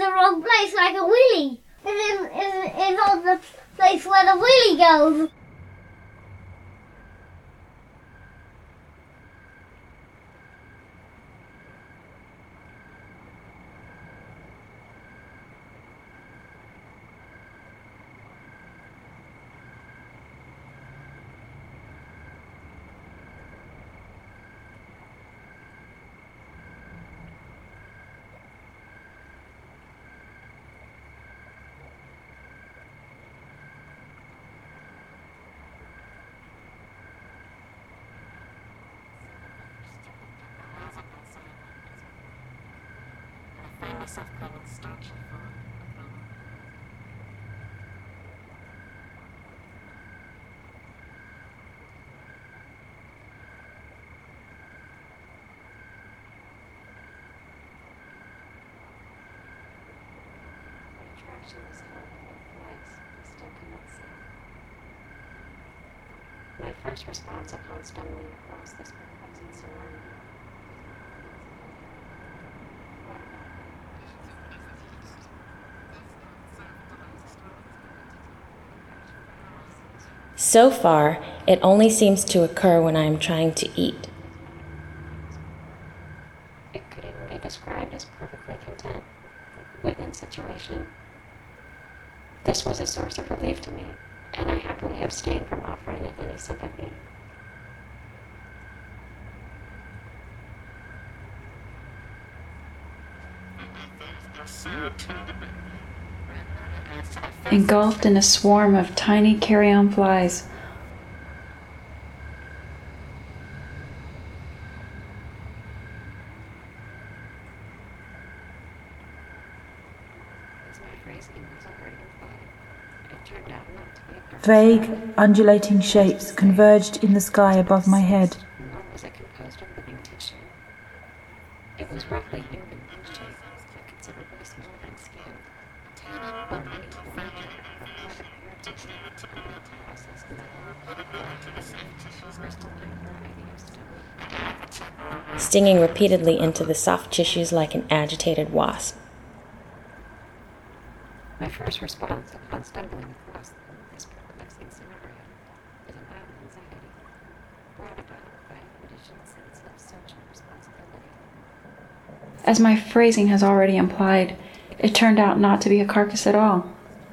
the wrong place, like a willy. It's on the place where the willy goes. Myself playing with starchy for attraction was held twice, I still cannot see. My first response upon stumbling across this perplexing scenario So far, it only seems to occur when I am trying to eat. It could even be described as perfectly content within situation. This was a source of relief to me, and I happily abstained from offering it any sympathy. Engulfed in a swarm of tiny carrion flies. Vague, undulating shapes converged in the sky above my head. Nor was it composed of living tissue. It was roughly human in shape, but considerably smaller than skin. Stinging repeatedly into the soft tissues like an agitated wasp. My first response upon stumbling across this perplexing scenario is a mild anxiety, brought about by an additional sense of social responsibility. As my phrasing has already implied, it turned out not to be a carcass at all.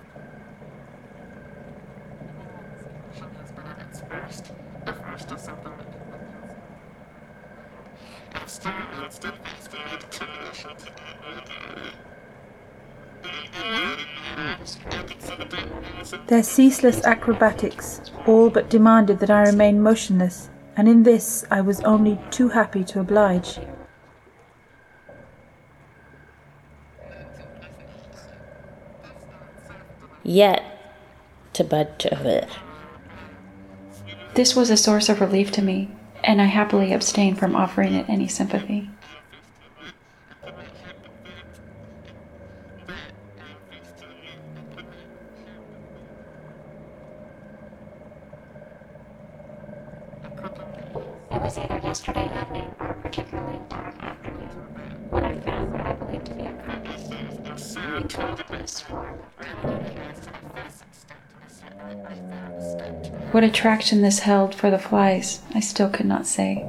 Their ceaseless acrobatics all but demanded that I remain motionless, and in this I was only too happy to oblige. Yet, to This was a source of relief to me, and I happily abstained from offering it any sympathy. It was either yesterday evening or a particularly dark afternoon when I found what I believed to be a carcass, engulfed in a swarm of tiny hairs. What attraction this held for the flies, I still could not say.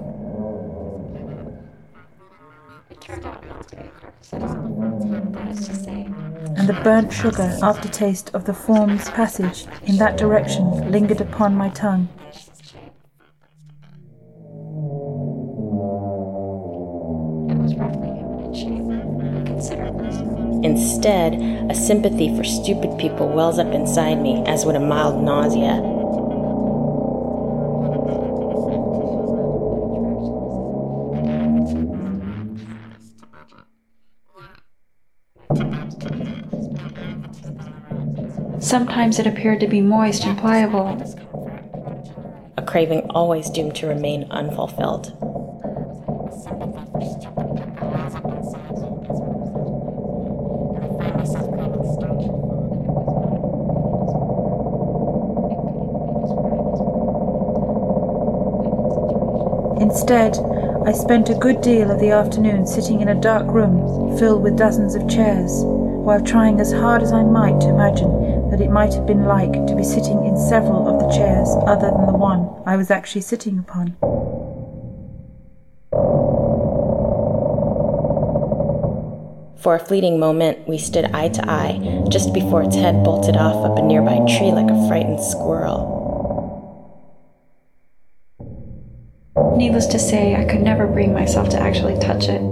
It turned out not to be a carcass at all, that is to say. And the burnt sugar aftertaste of the form's passage in that direction lingered upon my tongue. Instead, a sympathy for stupid people wells up inside me, as would a mild nausea. Sometimes it appeared to be moist and pliable. A craving always doomed to remain unfulfilled. Instead, I spent a good deal of the afternoon sitting in a dark room filled with dozens of chairs, while trying as hard as I might to imagine that it might have been like to be sitting in several of the chairs other than the one I was actually sitting upon. For a fleeting moment, we stood eye to eye, just before its head bolted off up a nearby tree like a frightened squirrel. Needless to say, I could never bring myself to actually touch it.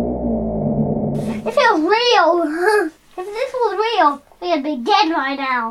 It feels real. If this was real, we'd be dead right now.